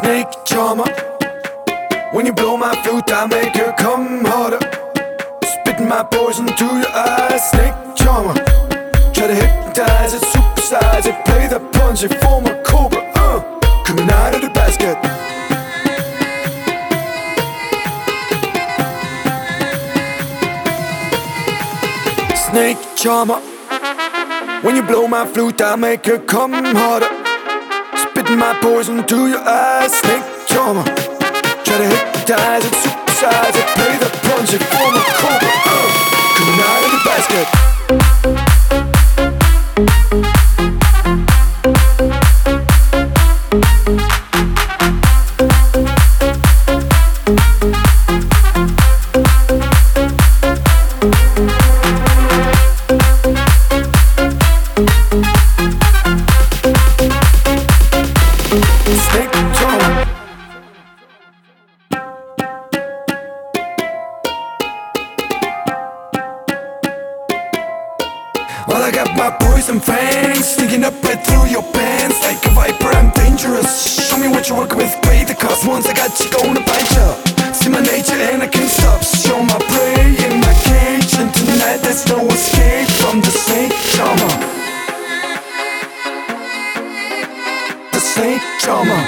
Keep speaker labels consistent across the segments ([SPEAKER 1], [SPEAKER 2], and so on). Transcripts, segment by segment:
[SPEAKER 1] Snake charmer. When you blow my flute, I make you come harder. Spitting my poison to your eyes. Snake charmer. Try to hypnotize it, supersize it, play the punch, you form a cobra. Coming out of the basket. Snake charmer. When you blow my flute, I make you come harder. Spitting my poison to your eyes. Snake charmer. Try to hypnotize it, supersize it, play the punch, you form a cobra. Coming out of the basket. Snake charmer. Well, I got my poison fangs sneaking up right through your pants. Like a viper, I'm dangerous. Show me what you work with, pay the cost. Once I got you, gonna bite ya. See my nature and I can't stop. Show my prey in my cage, and tonight there's no escape from the snake charmer. The snake charmer.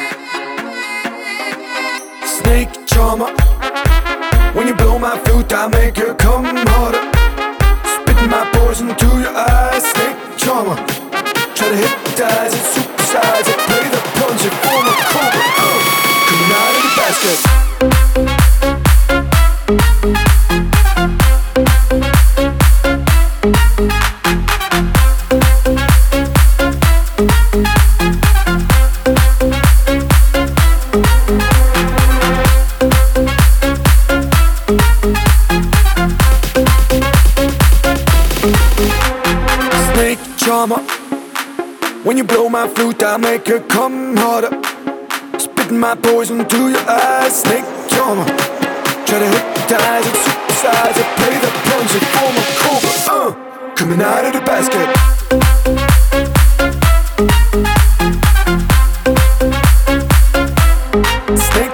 [SPEAKER 1] Snake charmer. When you blow my flute, I make you come harder. Spitting my poison to your eyes. Snake charmer. Try to hypnotize it, supersize it, play the punch, you form a cobra. Coming out of the basket. Snake charmer. When you blow my flute, I make you come harder. Spitting my poison to your eyes. Snake charmer. Try to hypnotize it, supersize it, play the punch, you form a cobra. Coming out of the basket. Snake